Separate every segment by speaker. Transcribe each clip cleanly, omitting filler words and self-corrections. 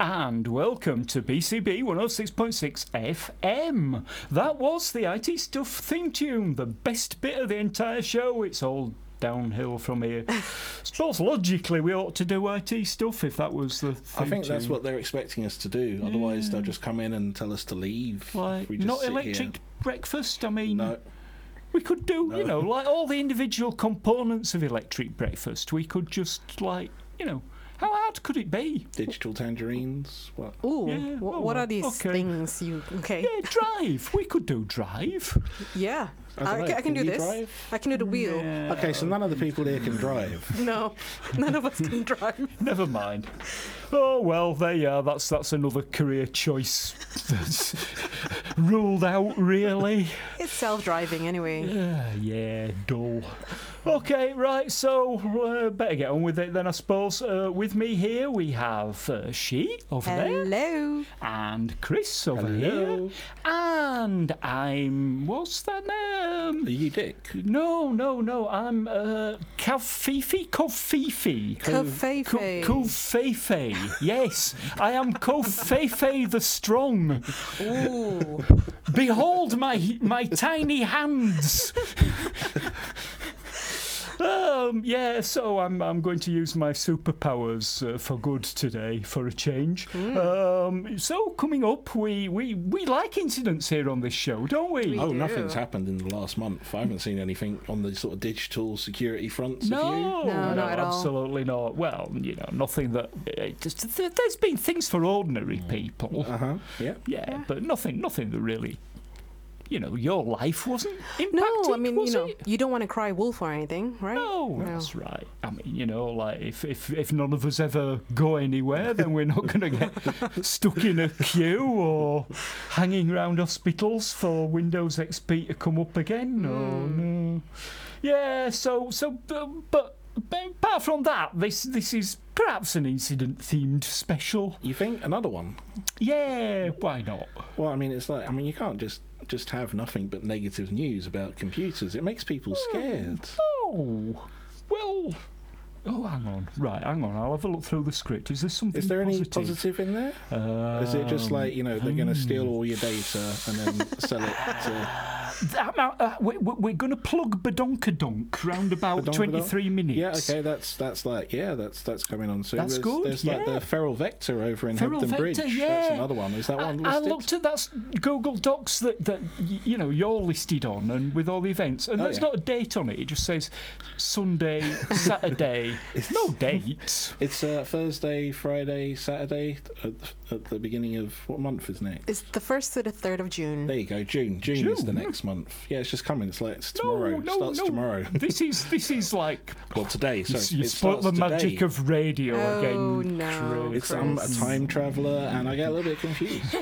Speaker 1: and welcome to BCB 106.6 FM. That was the IT Stuff theme tune, the best bit of the entire show. It's all downhill from here. Suppose logically we ought to do IT stuff if that was the theme
Speaker 2: I think
Speaker 1: tune.
Speaker 2: that's what they're expecting us to do. Otherwise, they'll just come in and tell us to leave.
Speaker 1: Like,
Speaker 2: We just
Speaker 1: not
Speaker 2: sit
Speaker 1: electric
Speaker 2: here.
Speaker 1: breakfast, I mean...
Speaker 2: No.
Speaker 1: We could do,
Speaker 2: No.
Speaker 1: you know, like all the individual components of electric breakfast. We could just, like, you know, how hard could it be?
Speaker 2: Digital tangerines. What?
Speaker 3: Ooh,
Speaker 1: Yeah,
Speaker 3: what are these
Speaker 1: okay.
Speaker 3: things you... Okay.
Speaker 1: Yeah, drive. We could do drive.
Speaker 3: Yeah.
Speaker 2: I don't know,
Speaker 3: I can do
Speaker 2: you
Speaker 3: this.
Speaker 2: drive?
Speaker 3: I can do the wheel.
Speaker 1: Yeah.
Speaker 2: Okay, so none of the people here can drive.
Speaker 3: No, none of us can drive.
Speaker 1: Never mind. Oh, well, there you are. That's another career choice that's ruled out, really.
Speaker 3: It's self-driving anyway.
Speaker 1: Yeah, dull. Okay, right, so better get on with it then, I suppose. With me here we have she over there,
Speaker 3: Hello.
Speaker 1: and Chris over
Speaker 2: Hello.
Speaker 1: here, and I'm... what's that name?
Speaker 2: Are you Dick?
Speaker 1: No, I'm Kavfifi.
Speaker 3: Kofefe.
Speaker 1: Kofefe. Yes, I am Kofefe the Strong.
Speaker 3: Ooh.
Speaker 1: Behold my tiny hands. Yeah, so I'm going to use my superpowers for good today, for a change. So coming up, we like incidents here on this show, don't we?
Speaker 2: Oh,
Speaker 3: do.
Speaker 2: nothing's happened in the last month. I haven't seen anything on the sort of digital security fronts. Have you?
Speaker 1: No,
Speaker 3: No, not at all.
Speaker 1: absolutely not. Well, you know, nothing that... there's been things for ordinary people.
Speaker 2: Yeah.
Speaker 1: Yeah, but nothing that really... You know, your life wasn't impacted,
Speaker 3: No, I mean,
Speaker 1: was
Speaker 3: you know,
Speaker 1: it?
Speaker 3: you don't want to cry wolf or anything, right?
Speaker 1: No, that's right. I mean, you know, like if none of us ever go anywhere, then we're not going to get stuck in a queue or hanging around hospitals for Windows XP to come up again. No. Yeah. But apart from that, this is perhaps an incident-themed special.
Speaker 2: You think another one?
Speaker 1: Yeah. Why not?
Speaker 2: Well, I mean, it's like, I mean, you can't just have nothing but negative news about computers. It makes people scared.
Speaker 1: Oh. Well. Oh, hang on. Right, hang on. I'll have a look through the script. Is there something
Speaker 2: Is there any
Speaker 1: positive?
Speaker 2: positive in there? Is it just like, you know, they're going to steal all your data and then sell it to...
Speaker 1: We're going to plug Badonkadonk round about
Speaker 2: Badonkadonk?
Speaker 1: 23 minutes.
Speaker 2: Yeah, okay, that's coming on soon.
Speaker 1: That's good,
Speaker 2: There's like
Speaker 1: yeah.
Speaker 2: the Feral Vector over in
Speaker 1: Feral
Speaker 2: Hebden
Speaker 1: Vector,
Speaker 2: Bridge.
Speaker 1: yeah.
Speaker 2: That's another one. Is that one
Speaker 1: I
Speaker 2: listed?
Speaker 1: looked at that's Google Docs that you know you're listed on, and with all the events, and there's
Speaker 2: yeah.
Speaker 1: not a date on it. It just says Sunday, Saturday. No dates.
Speaker 2: It's Thursday, Friday, Saturday at the beginning of what month is next?
Speaker 3: It's the 1st to the 3rd of June.
Speaker 2: There you go, June. June is the next month. Yeah, it's just coming. It's like it's tomorrow. It starts tomorrow.
Speaker 1: This is like
Speaker 2: Well, today. So
Speaker 1: you
Speaker 2: it
Speaker 1: spoiled the
Speaker 2: starts
Speaker 1: magic
Speaker 2: today.
Speaker 1: of radio
Speaker 3: Oh,
Speaker 1: again.
Speaker 3: no.
Speaker 1: Chris.
Speaker 2: It's a time traveller, and I get a little bit confused.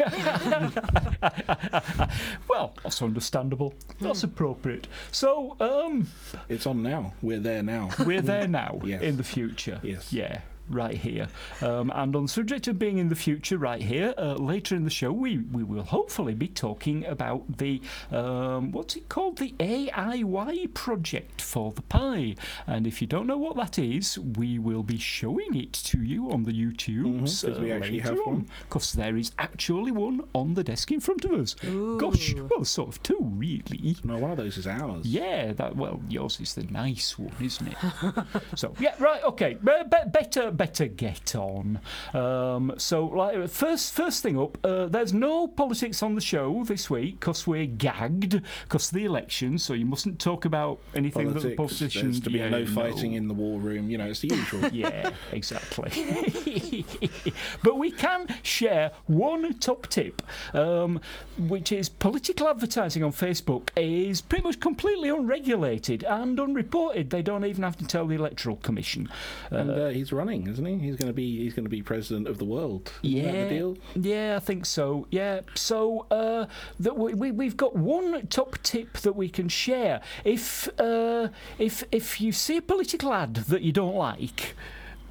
Speaker 1: Well, that's understandable. That's appropriate. So,
Speaker 2: It's on now. We're there now.
Speaker 1: we're there now
Speaker 2: Yes.
Speaker 1: in the future.
Speaker 2: Yes.
Speaker 1: Yeah. Right here. And on the subject of being in the future, right here, later in the show, we will hopefully be talking about the, what's it called? The AIY project for the Pi. And if you don't know what that is, we will be showing it to you on the YouTubes
Speaker 2: 'cause we actually
Speaker 1: later
Speaker 2: have
Speaker 1: on.
Speaker 2: one.
Speaker 1: Because there is actually one on the desk in front of us.
Speaker 3: Ooh.
Speaker 1: Gosh, well, sort of two, really.
Speaker 2: No, one of those is ours.
Speaker 1: Yeah, yours is the nice one, isn't it? So, yeah, right, okay. Better get on. So, like, first thing up, there's no politics on the show this week because we're gagged because of the election, so you mustn't talk about anything that the
Speaker 2: Politics,
Speaker 1: politicians...
Speaker 2: there's to be no fighting in the war room. You know, it's the usual.
Speaker 1: Yeah, exactly. But we can share one top tip, which is political advertising on Facebook is pretty much completely unregulated and unreported. They don't even have to tell the Electoral Commission.
Speaker 2: And he's running, isn't he? He's going to be president of the world. Isn't that the deal?
Speaker 1: Yeah, I think so. Yeah, so we've got one top tip that we can share. If you see a political ad that you don't like,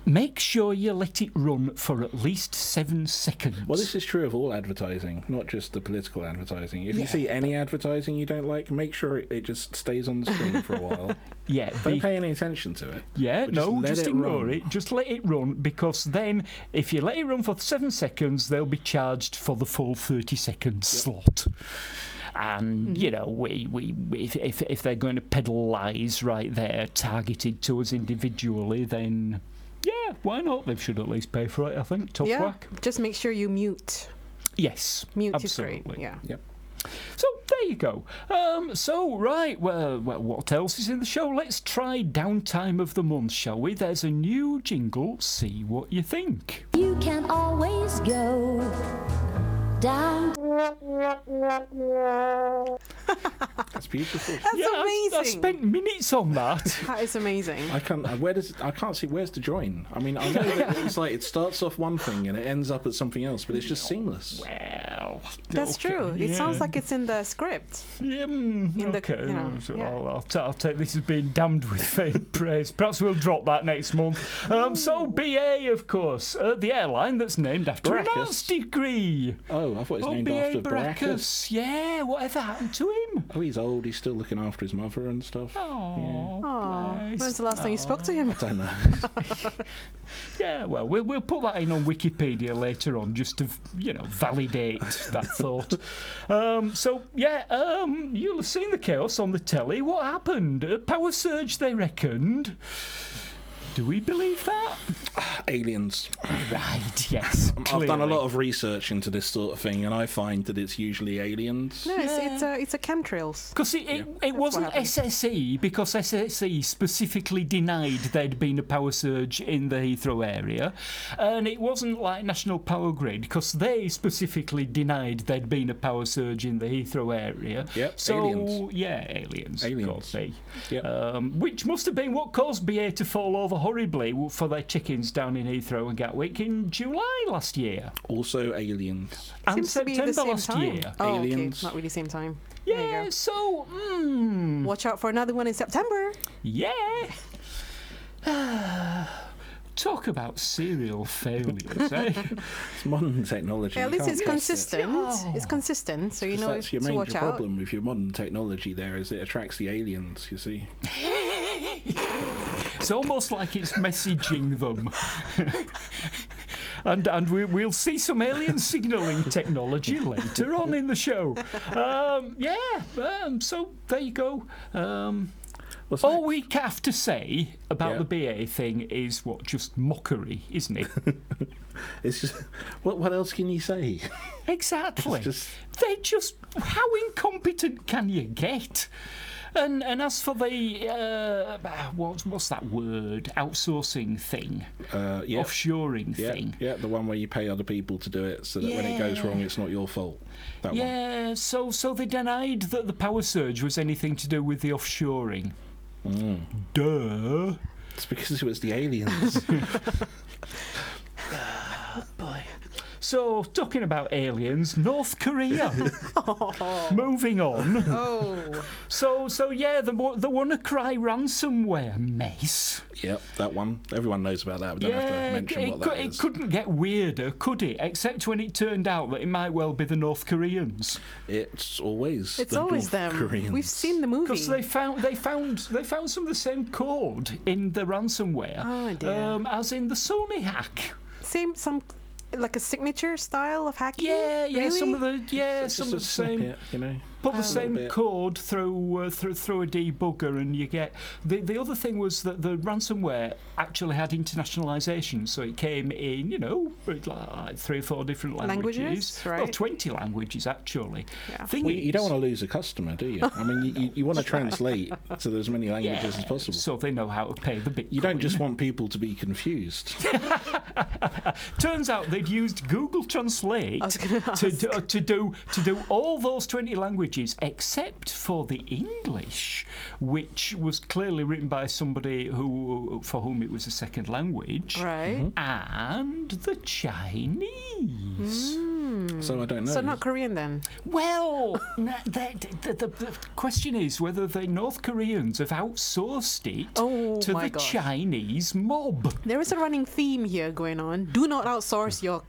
Speaker 1: make sure you let it run for at least 7 seconds.
Speaker 2: Well, this is true of all advertising, not just the political advertising. If you see any advertising you don't like, make sure it just stays on the screen for a while.
Speaker 1: Yeah,
Speaker 2: Don't pay any attention to it.
Speaker 1: Yeah,
Speaker 2: but
Speaker 1: no,
Speaker 2: let
Speaker 1: just
Speaker 2: it
Speaker 1: ignore
Speaker 2: run.
Speaker 1: it. Just let it run, because then, if you let it run for 7 seconds, they'll be charged for the full 30-second slot. And you know, if they're going to peddle lies right there, targeted to us individually, then yeah, why not? They should at least pay for it. I think. Tough
Speaker 3: Yeah,
Speaker 1: whack.
Speaker 3: just make sure you mute.
Speaker 1: Yes,
Speaker 3: Mute
Speaker 1: absolutely.
Speaker 3: is great. Yeah.
Speaker 2: Yep.
Speaker 1: So there you go. Right, well, what else is in the show? Let's try Downtime of the Month, shall we? There's a new jingle. See what you think.
Speaker 4: You can always go down.
Speaker 2: That's beautiful.
Speaker 3: That's
Speaker 1: I
Speaker 3: amazing.
Speaker 1: spent minutes on that.
Speaker 3: That is amazing.
Speaker 2: I can't. I can't see where's the join. I mean, I know that it's like it starts off one thing and it ends up at something else, but it's just seamless.
Speaker 1: Well,
Speaker 3: That's
Speaker 1: okay,
Speaker 3: true. It
Speaker 1: yeah.
Speaker 3: sounds like it's in the script.
Speaker 1: Yeah,
Speaker 3: in the-
Speaker 1: okay.
Speaker 3: you know,
Speaker 1: So
Speaker 3: yeah.
Speaker 1: I'll take this as being damned with faint praise. Perhaps we'll drop that next month. So BA, of course, the airline that's named after an
Speaker 2: Baracus.
Speaker 1: arts degree.
Speaker 2: Oh, I thought it was named
Speaker 1: BA
Speaker 2: after Baracus.
Speaker 1: Yeah, whatever happened to him?
Speaker 2: Oh, he's old. He's still looking after his mother and stuff.
Speaker 1: Oh,
Speaker 3: Oh,
Speaker 1: bless.
Speaker 3: when's the last time you spoke to him?
Speaker 2: I don't know.
Speaker 1: Yeah, well, we'll put that in on Wikipedia later on, just to validate that thought. You'll have seen the chaos on the telly. What happened? A power surge, they reckoned. Do we believe that?
Speaker 2: Aliens.
Speaker 1: Right. Yes.
Speaker 2: I've done a lot of research into this sort of thing, and I find that it's usually aliens.
Speaker 3: No, it's a chemtrails.
Speaker 1: Because it wasn't
Speaker 3: happened.
Speaker 1: SSE, because SSE specifically denied there'd been a power surge in the Heathrow area, and it wasn't like National Power Grid, because they specifically denied there'd been a power surge in the Heathrow area.
Speaker 2: Yep,
Speaker 1: So
Speaker 2: aliens.
Speaker 1: yeah, aliens.
Speaker 2: Aliens.
Speaker 1: Could be.
Speaker 2: Yep.
Speaker 1: Which must have been what caused BA to fall over horribly for their chickens down in Heathrow and Gatwick in July last year
Speaker 2: Also aliens.
Speaker 1: and
Speaker 3: Seems to be the
Speaker 1: September
Speaker 3: same
Speaker 1: last
Speaker 3: time.
Speaker 1: year.
Speaker 3: Oh,
Speaker 2: Aliens.
Speaker 3: okay. Not really same time. There you
Speaker 1: Yeah,
Speaker 3: go.
Speaker 1: so
Speaker 3: Watch out for another one in September.
Speaker 1: yeah. Talk about serial failures, eh?
Speaker 2: It's modern technology.
Speaker 3: At
Speaker 2: you
Speaker 3: least
Speaker 2: can't
Speaker 3: it's
Speaker 2: trust it.
Speaker 3: consistent.
Speaker 1: Oh.
Speaker 3: It's consistent, so you know
Speaker 2: That's your
Speaker 3: to
Speaker 2: major
Speaker 3: watch out.
Speaker 2: problem with your modern technology there is it attracts the aliens, you see.
Speaker 1: It's almost like it's messaging them. And we'll see some alien signalling technology later on in the show. So there you go.
Speaker 2: What's
Speaker 1: All
Speaker 2: next?
Speaker 1: we have to say about
Speaker 2: Yeah.
Speaker 1: the BA thing is just mockery, isn't it?
Speaker 2: It's just what else can you say?
Speaker 1: Exactly.
Speaker 2: It's
Speaker 1: They're just how incompetent can you get? And as for the what's that word? Outsourcing thing,
Speaker 2: Yeah.
Speaker 1: offshoring
Speaker 2: Yeah,
Speaker 1: thing.
Speaker 2: yeah, the one where you pay other people to do it so that when it goes
Speaker 1: Yeah.
Speaker 2: wrong, it's not your fault. That one.
Speaker 1: Yeah, so they denied that the power surge was anything to do with the offshoring. Duh.
Speaker 2: It's because it was the aliens.
Speaker 1: Boy. So, talking about aliens, North Korea. Moving on.
Speaker 3: Oh,
Speaker 1: So yeah, the WannaCry ransomware mess.
Speaker 2: Yep, that one. Everyone knows about that. We don't have to mention what that
Speaker 1: it
Speaker 2: is.
Speaker 1: couldn't get weirder, could it? Except when it turned out that it might well be the North Koreans.
Speaker 2: It's always
Speaker 3: it's
Speaker 2: the
Speaker 3: always
Speaker 2: North
Speaker 3: them.
Speaker 2: Koreans.
Speaker 3: We've seen the movie.
Speaker 1: Because they found some of the same code in the ransomware
Speaker 3: Oh, dear.
Speaker 1: as in the Sony hack.
Speaker 3: some like a signature style of hacking.
Speaker 1: Yeah,
Speaker 3: Really?
Speaker 1: some of the
Speaker 2: It's
Speaker 1: some
Speaker 2: just
Speaker 1: of
Speaker 2: a
Speaker 1: the same.
Speaker 2: snippet, you know.
Speaker 1: Put the
Speaker 2: A
Speaker 1: same
Speaker 2: little bit.
Speaker 1: code through a debugger, and you get the other thing was that the ransomware actually had internationalization, so it came in like 3 or 4 different languages,
Speaker 3: right?
Speaker 1: Well, 20 languages actually.
Speaker 3: Yeah.
Speaker 1: Thing
Speaker 2: Well, you don't
Speaker 1: is-
Speaker 2: want to lose a customer, do you? I mean, you want to translate to as many languages as possible.
Speaker 1: so they know how to pay the Bitcoin.
Speaker 2: You don't just want people to be confused.
Speaker 1: Turns out they'd used Google Translate
Speaker 3: I was gonna
Speaker 1: to do all those 20 languages except for the English, which was clearly written by somebody for whom it was a second language,
Speaker 3: Right.
Speaker 1: and the Chinese.
Speaker 2: So I don't know.
Speaker 3: So not Korean then.
Speaker 1: Well, the question is whether the North Koreans have outsourced it
Speaker 3: Oh
Speaker 1: to
Speaker 3: my
Speaker 1: the
Speaker 3: gosh.
Speaker 1: Chinese mob.
Speaker 3: There is a running theme here going on. Do not outsource your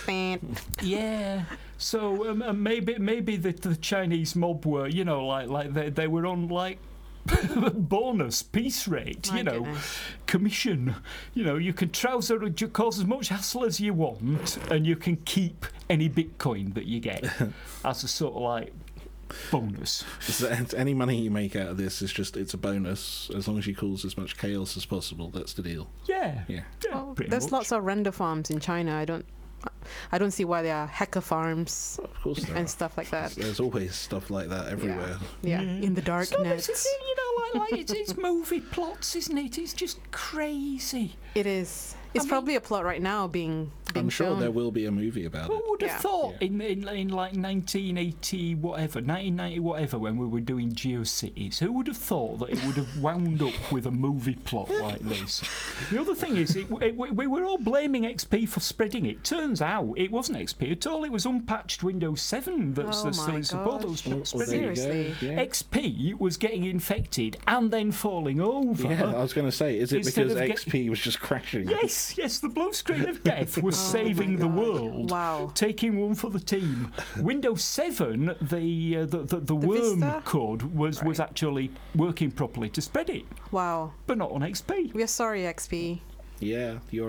Speaker 1: Yeah. So maybe the Chinese mob were, you know, like they were on like bonus piece rate,
Speaker 3: My
Speaker 1: you know,
Speaker 3: goodness.
Speaker 1: commission. You know, you can trouser or cause as much hassle as you want, and you can keep any Bitcoin that you get as a sort of like bonus.
Speaker 2: So any money you make out of this is just, it's a bonus as long as you cause as much chaos as possible. That's the deal.
Speaker 1: Yeah.
Speaker 2: Yeah.
Speaker 3: Well,
Speaker 1: pretty
Speaker 3: there's
Speaker 1: much.
Speaker 3: lots of render farms in China. I don't see why there are hacker farms
Speaker 2: Of course there
Speaker 3: and
Speaker 2: are.
Speaker 3: stuff like that.
Speaker 2: There's always stuff like that everywhere.
Speaker 3: Yeah, in the dark
Speaker 1: So
Speaker 3: net.
Speaker 1: it's, you know, like it's movie plots, isn't it? It's just crazy.
Speaker 3: It is. It's
Speaker 1: I mean-
Speaker 3: probably a plot right now being
Speaker 2: I'm sure
Speaker 3: shown.
Speaker 2: there will be a movie about
Speaker 1: Who
Speaker 2: it.
Speaker 1: would have
Speaker 3: Yeah.
Speaker 1: thought in like 1980 whatever, 1990 whatever, when we were doing GeoCities, who would have thought that it would have wound up with a movie plot like this? The other thing is, we were all blaming XP for spreading it. Turns out it wasn't XP at all. It was unpatched Windows 7 that's
Speaker 3: Oh
Speaker 1: still
Speaker 3: my
Speaker 1: in support.
Speaker 3: gosh.
Speaker 1: That was
Speaker 2: Well,
Speaker 1: spreading
Speaker 2: there
Speaker 1: it.
Speaker 2: you go.
Speaker 3: Seriously.
Speaker 2: Yeah.
Speaker 1: XP was getting infected and then falling over.
Speaker 2: Yeah, I was going to say, is it
Speaker 1: Instead
Speaker 2: because
Speaker 1: of
Speaker 2: XP was just crashing?
Speaker 1: Yes, the blue screen of death was saving the world.
Speaker 3: Wow.
Speaker 1: Taking one for the team. Windows 7, the worm
Speaker 3: Vista?
Speaker 1: code was actually working properly to spread it,
Speaker 3: Wow.
Speaker 1: but not on XP.
Speaker 3: We are sorry, XP.
Speaker 2: Yeah, you're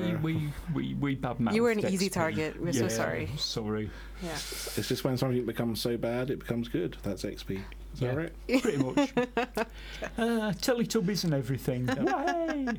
Speaker 1: We bad mouthed
Speaker 3: You were an
Speaker 1: XP.
Speaker 3: easy target. We're so
Speaker 1: Yeah,
Speaker 3: sorry.
Speaker 1: Sorry.
Speaker 3: Yeah.
Speaker 2: It's just when something becomes so bad, it becomes good. That's XP. Is
Speaker 1: Yeah.
Speaker 2: that right?
Speaker 1: Pretty much. Teletubbies and everything. Hey.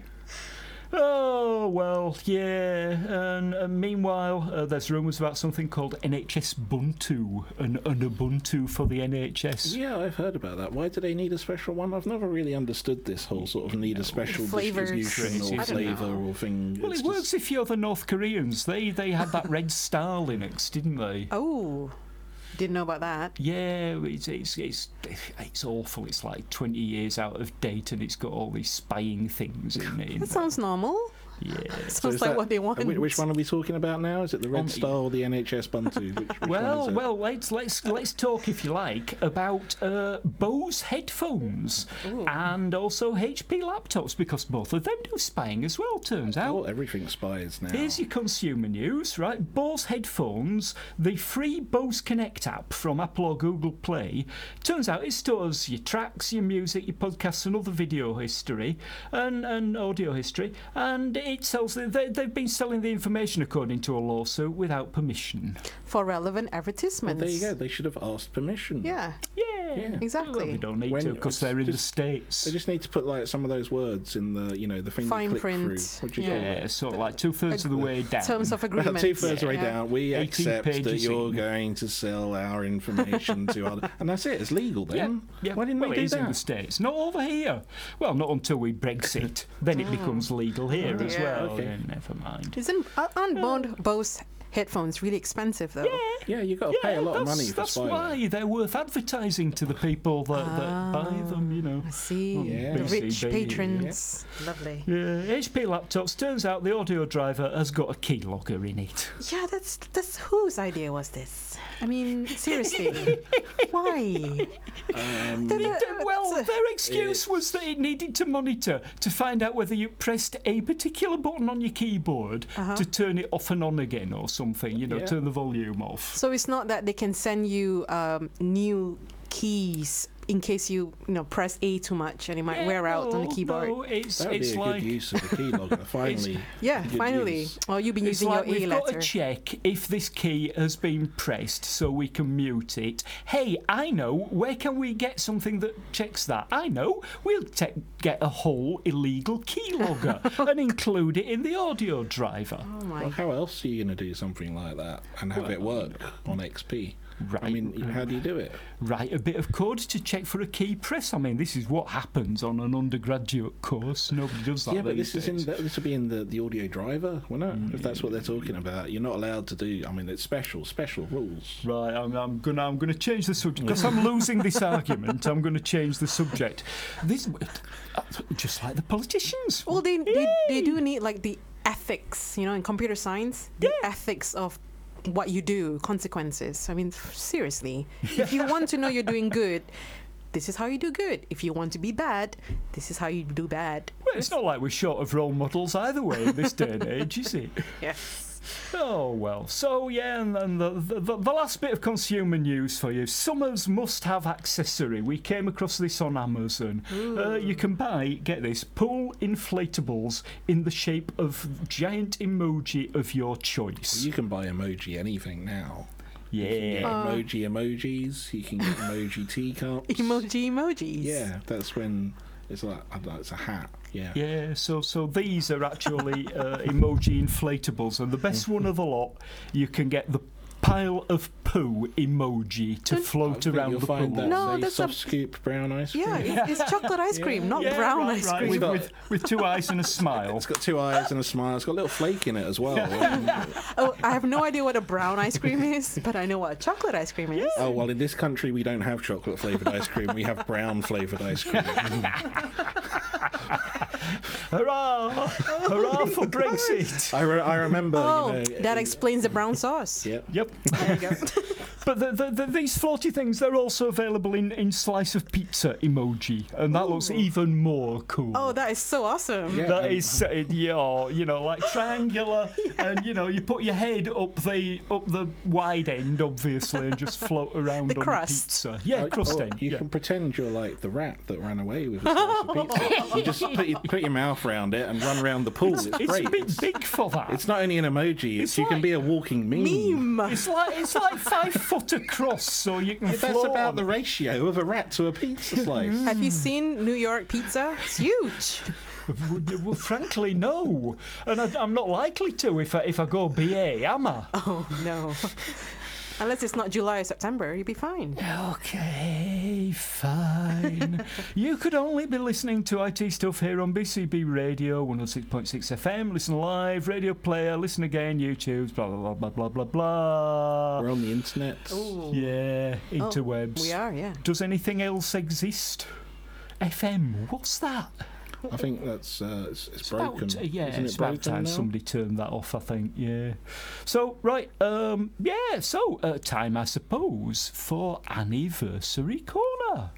Speaker 1: Oh, well, yeah. And meanwhile, there's rumours about something called NHS Buntu, an Ubuntu for the NHS.
Speaker 2: Yeah, I've heard about that. Why do they need a special one? I've never really understood this whole sort of need a special
Speaker 3: Flavors.
Speaker 2: distribution
Speaker 1: I
Speaker 2: or
Speaker 1: don't
Speaker 2: flavour
Speaker 3: know.
Speaker 2: or thing.
Speaker 1: Well,
Speaker 2: It's
Speaker 1: it
Speaker 2: just-
Speaker 1: works if you're the North Koreans. They had that Red Star Linux, didn't they?
Speaker 3: Oh, didn't know about that.
Speaker 1: Yeah, it's awful. It's like 20 years out of date, and it's got all these spying things in it.
Speaker 3: That sounds normal.
Speaker 1: Yeah.
Speaker 3: Sounds
Speaker 2: is
Speaker 3: like
Speaker 2: that-
Speaker 3: what they want.
Speaker 2: Which one are we talking about now? Is it the Red
Speaker 1: On-
Speaker 2: Star or the NHS Buntu? Which
Speaker 1: Well,
Speaker 2: one is it?
Speaker 1: let's talk, if you like, about Bose headphones and also HP laptops, because both of them do spying as well. Turns out.
Speaker 2: Oh, everything spies now.
Speaker 1: Here's your consumer news, right? Bose headphones, the free Bose Connect app from Apple or Google Play. Turns out it stores your tracks, your music, your podcasts, and other video history and audio history, and it sells. They've been selling the information according to a lawsuit without permission.
Speaker 3: For relevant
Speaker 2: Well,
Speaker 3: advertisements.
Speaker 2: there you go. They should have asked permission.
Speaker 3: Yeah.
Speaker 1: Yeah,
Speaker 3: Exactly.
Speaker 1: Well, they don't need
Speaker 2: When-
Speaker 1: to because they're in the States.
Speaker 2: They just need to put like some of those words in the, the thing
Speaker 3: Fine
Speaker 2: you click
Speaker 3: print.
Speaker 2: through. What do you call
Speaker 1: Yeah,
Speaker 2: it?
Speaker 1: sort of like 2/3 of the way down.
Speaker 3: Terms of
Speaker 2: About
Speaker 3: agreement.
Speaker 2: 2/3 way
Speaker 3: Yeah.
Speaker 2: down, we
Speaker 1: 18
Speaker 2: accept that
Speaker 1: pages
Speaker 2: you're
Speaker 1: in.
Speaker 2: going to sell our information to other, and that's it. It's legal then.
Speaker 1: Yeah.
Speaker 2: Why didn't
Speaker 1: well,
Speaker 2: we
Speaker 1: it
Speaker 2: do
Speaker 1: is in the
Speaker 2: that?
Speaker 1: States, not over here. Well, not until we Brexit. Then it becomes legal here as
Speaker 3: Yeah.
Speaker 1: well.
Speaker 2: Okay.
Speaker 1: Yeah, never mind.
Speaker 3: Aren't Bose headphones really expensive though?
Speaker 2: Yeah, you got to pay a lot of money for
Speaker 1: That's
Speaker 2: spyware.
Speaker 1: why they're worth advertising to the people that buy them, you know.
Speaker 3: I see.
Speaker 2: Yeah.
Speaker 3: The rich
Speaker 1: BCB,
Speaker 3: patrons. Lovely.
Speaker 1: Yeah, HP laptops. Turns out the audio driver has got a keylogger in it.
Speaker 3: Yeah, that's whose idea was this? I mean, seriously, why?
Speaker 1: Well, their excuse was that it needed to monitor to find out whether you pressed a particular button on your keyboard to turn it off and on again or something,
Speaker 2: Yeah.
Speaker 1: turn the volume off.
Speaker 3: So it's not that they can send you new keys in case you press A too much and it might wear out on the keyboard.
Speaker 1: No, it's
Speaker 2: That would be a
Speaker 1: like
Speaker 2: good use of the keylogger. Finally.
Speaker 3: Yeah,
Speaker 2: good
Speaker 3: finally.
Speaker 2: use.
Speaker 3: Oh, you've been
Speaker 1: it's
Speaker 3: using
Speaker 1: like
Speaker 3: your A
Speaker 1: we've got
Speaker 3: letter.
Speaker 1: to check if this key has been pressed so we can mute it. Hey, I know. Where can we get something that checks that? I know. We'll get a whole illegal keylogger and include it in the audio driver.
Speaker 3: Oh my
Speaker 2: Well, how else are you going to do something like that and have it work on XP?
Speaker 1: Right.
Speaker 2: I mean, how do you do it?
Speaker 1: Write a bit of code to check for a key press. I mean, this is what happens on an undergraduate course. Nobody does that.
Speaker 2: Yeah, but
Speaker 1: these
Speaker 2: this will be in the audio driver, won't it? If that's what they're talking
Speaker 1: Mm.
Speaker 2: about, you're not allowed to do. I mean, it's special rules.
Speaker 1: Right, I'm gonna change the subject because I'm losing this argument. I'm gonna change the subject. This, just like the politicians.
Speaker 3: Well, they do need like the ethics, in computer science, the ethics of what you do, consequences. I mean, seriously, if you want to know you're doing good, this is how you do good. If you want to be bad, this is how you do bad.
Speaker 1: Well, it's not like we're short of role models either way in this day and age, is it?
Speaker 3: Yes.
Speaker 1: Oh, well. So, yeah, and the last bit of consumer news for you. Summer's must-have accessory. We came across this on Amazon. You can buy, get this, pool inflatables in the shape of giant emoji of your choice.
Speaker 2: You can buy emoji anything now. You can
Speaker 1: Yeah.
Speaker 2: get emojis. You can get emoji teacups.
Speaker 3: Emojis.
Speaker 2: Yeah, that's when it's like, I don't know, it's a hat. Yeah.
Speaker 1: Yeah, so these are actually emoji inflatables, and the best one of the lot, you can get the pile of poo emoji to float
Speaker 2: I think
Speaker 1: around
Speaker 2: you'll
Speaker 1: the
Speaker 2: find
Speaker 1: pool.
Speaker 2: that
Speaker 3: No,
Speaker 2: a
Speaker 3: that's
Speaker 2: soft scoop brown ice cream.
Speaker 3: Yeah, it's chocolate ice cream, not
Speaker 1: Yeah,
Speaker 3: brown
Speaker 1: right,
Speaker 3: ice
Speaker 1: right,
Speaker 3: cream.
Speaker 2: We got-
Speaker 1: with two eyes and a smile.
Speaker 2: It's got 2 eyes and a smile. It's got a little flake in it as well.
Speaker 3: Oh, I have no idea what a brown ice cream is, but I know what a chocolate ice cream is.
Speaker 2: Oh, well, in this country, we don't have chocolate flavoured ice cream. We have brown flavoured ice cream.
Speaker 1: Hurrah! Hurrah for Brexit!
Speaker 2: I remember,
Speaker 3: Oh,
Speaker 2: you know...
Speaker 3: that explains the brown sauce.
Speaker 2: Yep.
Speaker 1: Yep.
Speaker 3: There you go.
Speaker 1: But these floaty things, they're also available in slice of pizza emoji, and that looks even more cool.
Speaker 3: Oh, that is so awesome.
Speaker 2: Yeah.
Speaker 1: That is, yeah, you know, like triangular, and you know, you put your head up the wide end, obviously, and just float around
Speaker 3: The
Speaker 1: on
Speaker 3: crust.
Speaker 1: the pizza. Yeah, crust
Speaker 2: Or
Speaker 1: end.
Speaker 2: you
Speaker 1: Yeah.
Speaker 2: can pretend you're like the rat that ran away with a slice of pizza. You just put your mouth around it and run around the pool. It's
Speaker 1: It's
Speaker 2: great.
Speaker 1: a bit big for that.
Speaker 2: It's not only an emoji.
Speaker 1: It's
Speaker 2: You can
Speaker 1: like-
Speaker 2: be a walking meme.
Speaker 3: Meme.
Speaker 1: It's like 5 foot across, so you can
Speaker 2: That's
Speaker 1: float
Speaker 2: about
Speaker 1: on
Speaker 2: the
Speaker 1: it.
Speaker 2: ratio of a rat to a pizza slice.
Speaker 3: Have you seen New York pizza? It's huge.
Speaker 1: Well, frankly, no, and I'm not likely to if I go BA, am I?
Speaker 3: Oh, no. Unless it's not July or September, you'll be fine.
Speaker 1: Okay, fine. You could only be listening to IT Stuff here on BCB Radio 106.6 FM. Listen live, radio player, listen again, YouTube, blah, blah, blah, blah, blah, blah.
Speaker 2: We're on the internet.
Speaker 3: Ooh.
Speaker 1: Yeah, interwebs.
Speaker 3: We are, yeah.
Speaker 1: Does anything else exist? FM, what's that?
Speaker 2: I think that's it's
Speaker 1: About-
Speaker 2: broken.
Speaker 1: yeah,
Speaker 2: Isn't
Speaker 1: it's
Speaker 2: it
Speaker 1: about
Speaker 2: broken
Speaker 1: time
Speaker 2: now?
Speaker 1: somebody turned that off, I think, yeah. So, right, time, I suppose, for Anniversary Corner.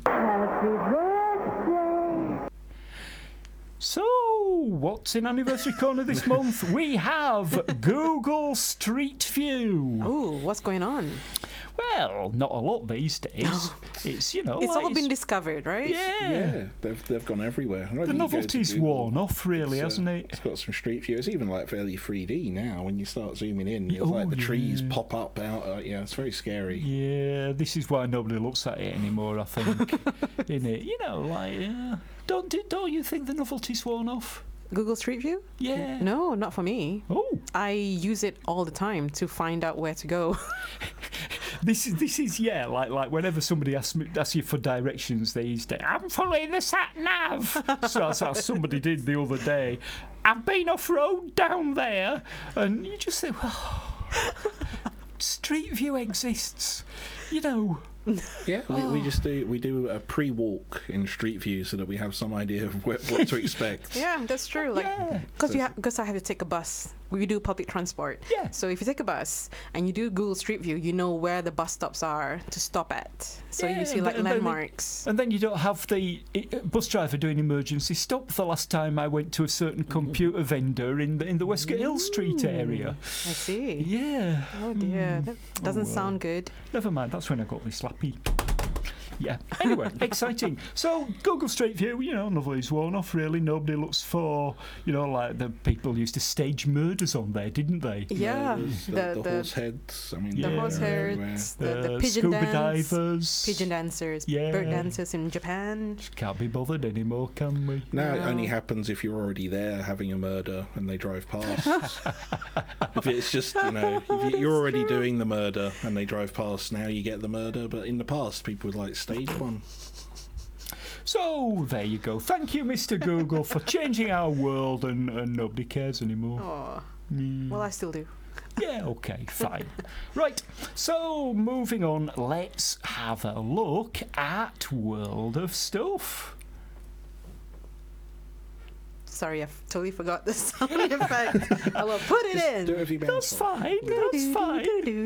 Speaker 1: So, what's in Anniversary Corner this month? We have Google Street View.
Speaker 3: Ooh, what's going on?
Speaker 1: Well, not a lot these days. It's, you know,
Speaker 3: It's
Speaker 1: like
Speaker 3: all been discovered, right?
Speaker 2: Yeah, they've gone everywhere. Whenever
Speaker 1: The
Speaker 2: you go to
Speaker 1: novelty's
Speaker 2: Google,
Speaker 1: worn off, really,
Speaker 2: it's,
Speaker 1: hasn't it?
Speaker 2: It's got some street view. It's even like fairly 3D now. When you start zooming in, it's
Speaker 1: Oh,
Speaker 2: like the trees
Speaker 1: yeah.
Speaker 2: pop up out. Yeah, it's very scary.
Speaker 1: Yeah, this is why nobody looks at it anymore, I think. Innit? You know, like, don't you think the novelty's worn off?
Speaker 3: Google Street View?
Speaker 1: Yeah.
Speaker 3: No, not for me.
Speaker 1: Oh,
Speaker 3: I use it all the time to find out where to go.
Speaker 1: this is yeah, like whenever somebody asks you for directions these days, I'm following the sat nav. So that's how somebody did the other day. I've been off road down there, and you just think, well, Street View exists, you know.
Speaker 2: Yeah, we just do a pre-walk in Street View so that we have some idea of what to expect.
Speaker 3: Yeah, that's true. Like,
Speaker 1: Yeah.
Speaker 3: because I have to take a bus. We do public transport.
Speaker 1: Yeah.
Speaker 3: So if you take a bus and you do Google Street View, you know where the bus stops are to stop at. So
Speaker 1: Yeah,
Speaker 3: you see
Speaker 1: and
Speaker 3: like
Speaker 1: then- and then-
Speaker 3: landmarks.
Speaker 1: And then you don't have the bus driver doing emergency stop. The last time I went to a certain computer vendor in the Westgate Hill Street area.
Speaker 3: I see.
Speaker 1: Yeah.
Speaker 3: Oh dear, that doesn't
Speaker 1: well.
Speaker 3: sound good.
Speaker 1: Never mind, that's when I got the slappy. Yeah. Anyway, exciting. So, Google Street View, you know, nobody's worn off really. Nobody looks for, you know, like the people used to stage murders on there, didn't they?
Speaker 3: Yeah,
Speaker 2: There's the horse heads. I mean,
Speaker 1: The
Speaker 3: the
Speaker 1: Yeah.
Speaker 3: horse
Speaker 2: they're everywhere.
Speaker 3: herds, the pigeon
Speaker 1: scuba
Speaker 3: dance,
Speaker 1: divers.
Speaker 3: pigeon dancers,
Speaker 1: Yeah.
Speaker 3: bird dancers in Japan.
Speaker 1: Can't be bothered anymore, can we?
Speaker 2: Now it
Speaker 3: No.
Speaker 2: only happens if you're already there having a murder and they drive past. If it's just, you know, if you're already doing the murder and they drive past, now you get the murder. But in the past, people would like stage one.
Speaker 1: So, there you go. Thank you, Mr. Google, for changing our world and nobody cares anymore.
Speaker 3: Oh,
Speaker 1: Mm.
Speaker 3: well, I still do.
Speaker 1: Yeah, okay, fine. Right, so moving on, let's have a look at World of Stuff.
Speaker 3: Sorry, I totally forgot the sound effect. I will put it in.
Speaker 2: Do it if you
Speaker 1: That's
Speaker 2: bounce.
Speaker 1: fine. That's fine.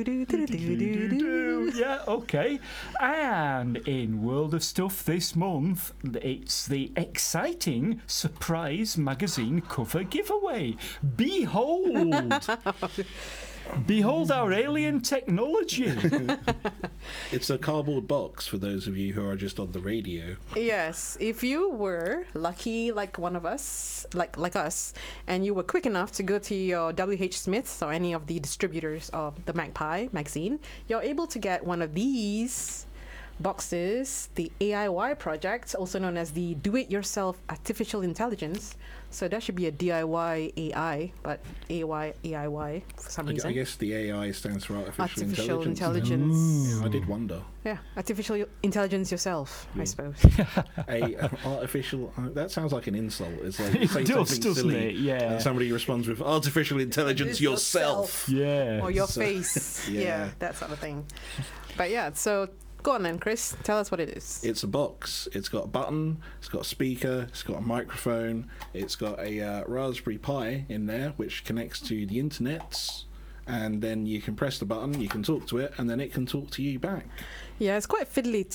Speaker 1: Yeah, okay. And in World of Stuff this month, it's the exciting surprise magazine cover giveaway. Behold! Behold our alien technology.
Speaker 2: It's a cardboard box for those of you who are just on the radio.
Speaker 3: Yes, if you were lucky like one of us, like us, and you were quick enough to go to your WH Smiths or any of the distributors of the Magpie magazine, you're able to get one of these boxes, the AIY project, also known as the Do-It-Yourself Artificial Intelligence. So that should be a DIY AI, but AIY for some
Speaker 2: I
Speaker 3: reason.
Speaker 2: guess the AI stands for
Speaker 3: Artificial
Speaker 2: intelligence.
Speaker 3: intelligence.
Speaker 2: Yeah, I did wonder.
Speaker 3: Yeah, artificial intelligence yourself, I
Speaker 2: Yeah.
Speaker 3: suppose.
Speaker 2: Artificial. That sounds like an insult. It's like you
Speaker 1: It
Speaker 2: say
Speaker 1: does,
Speaker 2: something
Speaker 1: doesn't
Speaker 2: silly,
Speaker 1: it? Yeah.
Speaker 2: and somebody responds with artificial intelligence yourself.
Speaker 1: Yeah.
Speaker 3: Or your
Speaker 2: So-
Speaker 3: face.
Speaker 2: Yeah.
Speaker 3: Yeah, that sort of thing. But yeah, so go on then, Chris. Tell us what it is.
Speaker 2: It's a box. It's got a button. It's got a speaker. It's got a microphone. It's got a Raspberry Pi in there, which connects to the internet. And then you can press the button. You can talk to it, and then it can talk to you back.
Speaker 3: Yeah, it's quite fiddly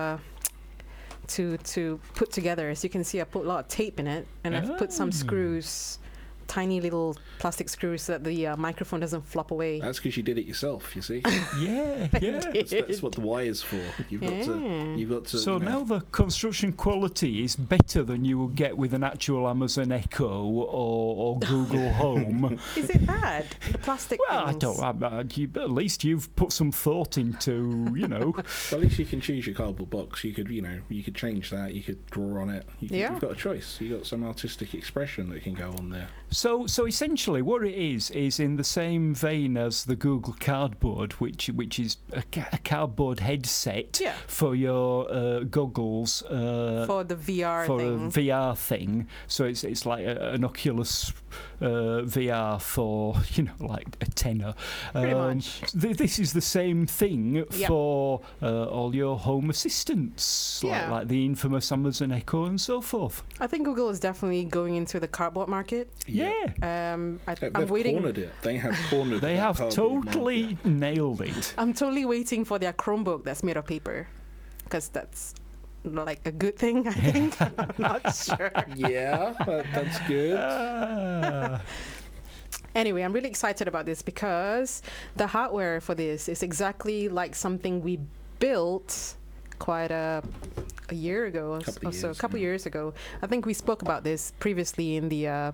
Speaker 3: to put together. As you can see, I put a lot of tape in it, and I've put some screws, tiny little plastic screws, so that the microphone doesn't flop away.
Speaker 2: That's because you did it yourself. You see,
Speaker 1: Yeah, yeah.
Speaker 2: that's what the Y is for. You've got to. You've got to.
Speaker 1: So
Speaker 2: you know,
Speaker 1: now the construction quality is better than you will get with an actual Amazon Echo or Google Home.
Speaker 3: Is it bad? The plastic
Speaker 1: Well, I
Speaker 3: things?
Speaker 1: don't. At least you've put some thought into,
Speaker 2: But at least you can choose your cardboard box. You could, you could change that. You could draw on it.
Speaker 3: Yeah.
Speaker 2: You've got a choice. You've got some artistic expression that can go on there.
Speaker 1: So essentially, what it is in the same vein as the Google Cardboard, which is a cardboard headset
Speaker 3: Yeah.
Speaker 1: for your goggles.
Speaker 3: For the VR
Speaker 1: for
Speaker 3: thing.
Speaker 1: a VR thing, so it's like an Oculus VR for like a tenner.
Speaker 3: Pretty much.
Speaker 1: This is the same thing
Speaker 3: Yeah.
Speaker 1: for all your home assistants,
Speaker 3: Yeah.
Speaker 1: like the infamous Amazon Echo and so forth.
Speaker 3: I think Google is definitely going into the cardboard market.
Speaker 1: Yeah,
Speaker 3: I'm
Speaker 2: They've
Speaker 3: waiting.
Speaker 2: cornered it. They have cornered.
Speaker 1: they
Speaker 2: that
Speaker 1: have
Speaker 2: cardboard
Speaker 1: totally
Speaker 2: market.
Speaker 1: nailed it.
Speaker 3: I'm totally waiting for their Chromebook that's made of paper, because that's like a good thing. I think. I'm not sure.
Speaker 2: Yeah, that's good.
Speaker 1: Ah.
Speaker 3: Anyway, I'm really excited about this because the hardware for this is exactly like something we built quite a year ago or
Speaker 2: Couple of
Speaker 3: so, a
Speaker 2: years,
Speaker 3: couple
Speaker 2: yeah.
Speaker 3: years ago. I think we spoke about this previously in the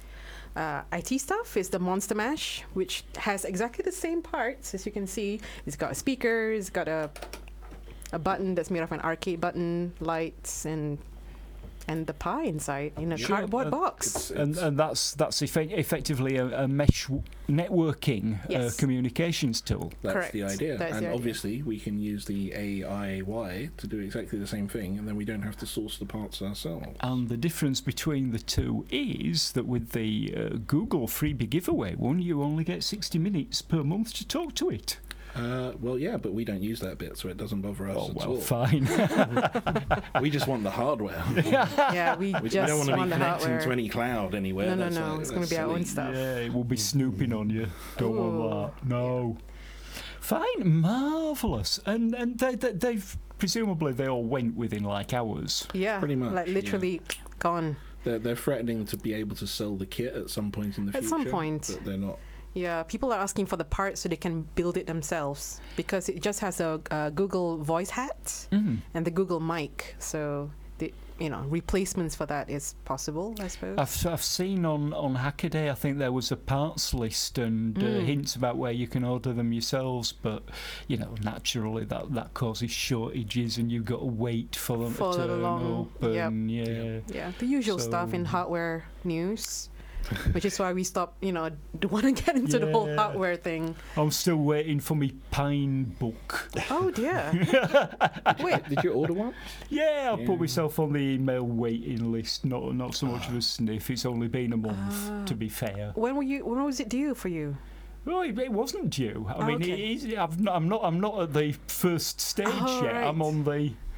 Speaker 3: IT stuff. Is the Monster Mash, which has exactly the same parts as you can see. It's got a speaker, it's got a button that's made of an arcade button, lights, and the Pi inside in a
Speaker 1: Sure,
Speaker 3: cardboard box.
Speaker 1: And that's effectively a mesh networking
Speaker 3: Yes.
Speaker 1: communications tool.
Speaker 2: That's
Speaker 3: Correct.
Speaker 2: the idea.
Speaker 3: That's the
Speaker 2: And
Speaker 3: idea.
Speaker 2: obviously, we can use the AIY to do exactly the same thing, and then we don't have to source the parts ourselves.
Speaker 1: And the difference between the two is that with the Google freebie giveaway one, you only get 60 minutes per month to talk to it.
Speaker 2: Well, yeah, but we don't use that bit, so it doesn't bother us
Speaker 1: Oh,
Speaker 2: at
Speaker 1: well,
Speaker 2: all.
Speaker 1: fine.
Speaker 2: We just want the hardware.
Speaker 3: Yeah, we
Speaker 2: We
Speaker 3: just
Speaker 2: don't want to be
Speaker 3: want the
Speaker 2: connecting
Speaker 3: hardware.
Speaker 2: to any cloud anywhere.
Speaker 3: No,
Speaker 2: That's
Speaker 3: no,
Speaker 2: like-
Speaker 3: it's going to
Speaker 2: that's
Speaker 3: be our own
Speaker 2: silly.
Speaker 3: stuff.
Speaker 1: Yeah, it will be snooping on you. Don't
Speaker 3: Ooh.
Speaker 1: want that. No. Fine, marvellous. And they've presumably they all went within like hours.
Speaker 3: Yeah,
Speaker 2: Pretty much,
Speaker 3: like
Speaker 2: yeah.
Speaker 3: literally gone.
Speaker 2: They're threatening to be able to sell the kit at some point in the
Speaker 3: At
Speaker 2: future.
Speaker 3: some point.
Speaker 2: But they're not.
Speaker 3: Yeah, people are asking for the parts so they can build it themselves because it just has a Google Voice hat and the Google mic. So the replacements for that is possible, I suppose.
Speaker 1: I've seen on Hackaday, I think there was a parts list and hints about where you can order them yourselves, but naturally that causes shortages and you've got to wait for them
Speaker 3: For
Speaker 1: to
Speaker 3: the
Speaker 1: turn
Speaker 3: long-
Speaker 1: open. Yeah.
Speaker 3: Yeah, the usual stuff in
Speaker 1: So-
Speaker 3: hardware news, which is why we stopped, want to get into the whole
Speaker 1: Yeah.
Speaker 3: hardware thing.
Speaker 1: I'm still waiting for me Pine book.
Speaker 3: Oh dear. Wait,
Speaker 2: Did you order one?
Speaker 1: Yeah, I
Speaker 2: Yeah.
Speaker 1: put myself on the email waiting list. Not so much of a sniff. It's only been a month, to be fair.
Speaker 3: when was it due for you?
Speaker 1: Well, it wasn't due. I
Speaker 3: Oh,
Speaker 1: mean,
Speaker 3: okay.
Speaker 1: it is, I'm not at the first stage
Speaker 3: Oh,
Speaker 1: yet. I'm
Speaker 3: right.
Speaker 1: on the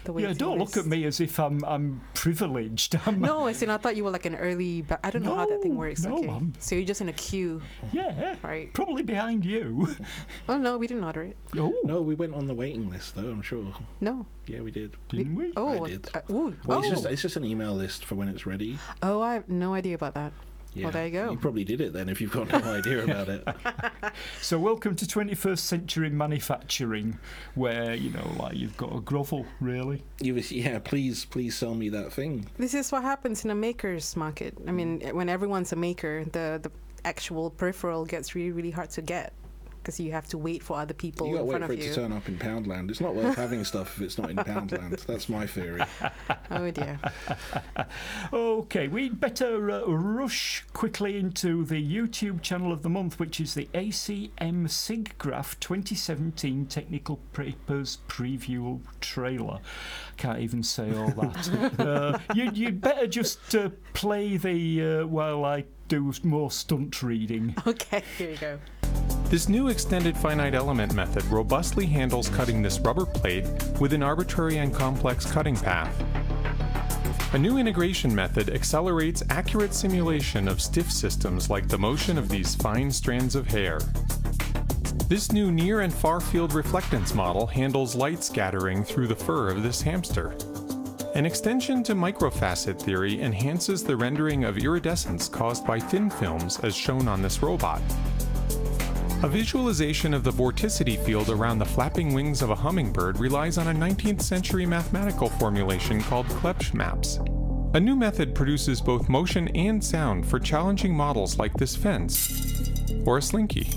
Speaker 3: The
Speaker 1: Yeah,
Speaker 3: waiting
Speaker 1: don't look at
Speaker 3: list.
Speaker 1: me as if I'm privileged. I'm,
Speaker 3: No, as in I thought you were like an early. But I don't know how that thing
Speaker 1: No,
Speaker 3: works.
Speaker 1: no,
Speaker 3: Okay,
Speaker 1: I'm-
Speaker 3: so you're just in a queue,
Speaker 1: yeah,
Speaker 3: right?
Speaker 1: probably behind you.
Speaker 3: Oh no, we didn't order it.
Speaker 1: Oh,
Speaker 2: No, we went on the waiting list though. I'm sure.
Speaker 3: No.
Speaker 2: Yeah, we did.
Speaker 1: didn't we?
Speaker 3: Oh,
Speaker 2: I did.
Speaker 3: ooh,
Speaker 2: Well,
Speaker 3: oh.
Speaker 2: it's just an email list for when it's ready.
Speaker 3: Oh, I have no idea about that.
Speaker 2: Yeah.
Speaker 3: Well, there you go.
Speaker 2: You probably did it then if you've got no idea about it.
Speaker 1: So welcome to 21st century manufacturing, where like you've got a grovel, really.
Speaker 2: Please sell me that thing.
Speaker 3: This is what happens in a maker's market. I mean, when everyone's a maker, the actual peripheral gets really, really hard to get because you have to wait for other people
Speaker 2: You got to
Speaker 3: in
Speaker 2: wait
Speaker 3: front
Speaker 2: for
Speaker 3: of
Speaker 2: it
Speaker 3: you.
Speaker 2: to turn up in Poundland. It's not worth having stuff if it's not in Poundland. That's my theory.
Speaker 3: Oh dear.
Speaker 1: Okay, we'd better rush quickly into the YouTube channel of the month, which is the ACM SIGGRAPH 2017 Technical Papers Preview Trailer. Can't even say all that. You'd better just play the while I do more stunt reading.
Speaker 3: Okay, here you go.
Speaker 5: This new extended finite element method robustly handles cutting this rubber plate with an arbitrary and complex cutting path. A new integration method accelerates accurate simulation of stiff systems like the motion of these fine strands of hair. This new near and far field reflectance model handles light scattering through the fur of this hamster. An extension to microfacet theory enhances the rendering of iridescence caused by thin films as shown on this robot. A visualization of the vorticity field around the flapping wings of a hummingbird relies on a 19th century mathematical formulation called Clebsch maps. A new method produces both motion and sound for challenging models like this fence or a slinky.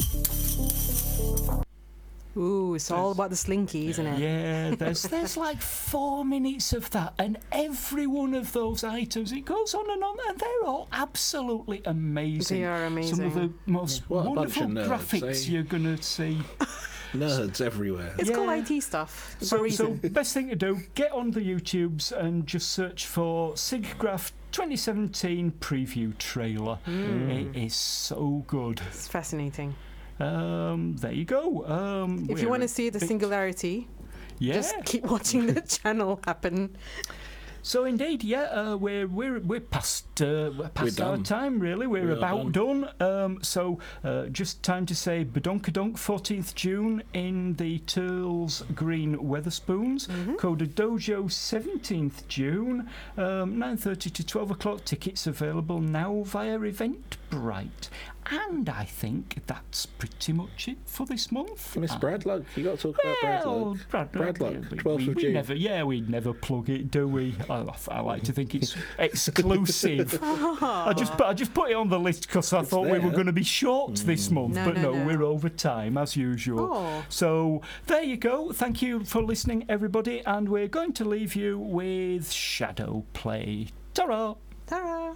Speaker 3: Ooh, it's all about the slinky, isn't it?
Speaker 1: Yeah, there's like 4 minutes of that, and every one of those items, it goes on, and they're all absolutely amazing.
Speaker 3: They are amazing.
Speaker 1: Some of the most
Speaker 2: What a bunch
Speaker 1: wonderful
Speaker 2: of nerds,
Speaker 1: graphics
Speaker 2: eh?
Speaker 1: you're going to see.
Speaker 2: Nerds everywhere.
Speaker 3: It's called
Speaker 1: Yeah.
Speaker 3: IT stuff. For a
Speaker 1: So,
Speaker 3: reason.
Speaker 1: best thing to do, get on the YouTubes and just search for SIGGRAPH 2017 preview trailer. It is so good.
Speaker 3: It's fascinating.
Speaker 1: There you go.
Speaker 3: If you want to see the singularity,
Speaker 1: yeah.
Speaker 3: just keep watching the channel happen.
Speaker 1: So indeed, we're past our
Speaker 2: done.
Speaker 1: time really. We're
Speaker 2: We are
Speaker 1: about done. So just time to say badonkadonk 14th June in the Turles Green Weatherspoons. Coda Dojo 17th June, 9:30 to 12 o'clock. Tickets available now via Eventbrite. And I think that's pretty much it for this month.
Speaker 2: Miss Bradluck, you got to talk about
Speaker 1: Well,
Speaker 2: Bradluck, 12th of
Speaker 1: we
Speaker 2: June.
Speaker 1: we'd never plug it, do we? I like to think it's exclusive. I just put it on the list because I thought we were
Speaker 2: there.
Speaker 1: going to be short this month,
Speaker 3: No,
Speaker 1: but
Speaker 3: no,
Speaker 1: no,
Speaker 3: no.
Speaker 1: we're over time as usual.
Speaker 3: Oh.
Speaker 1: So there you go. Thank you for listening, everybody, and we're going to leave you with Shadow Play. Ta-ra!
Speaker 3: Ta-ra!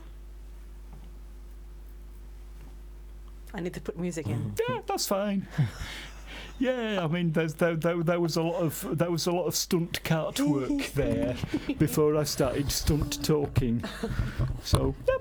Speaker 3: I need to put music in.
Speaker 1: Yeah, that's fine. Yeah, I mean, there was a lot of stunt cart work there before I started stunt talking. So yeah,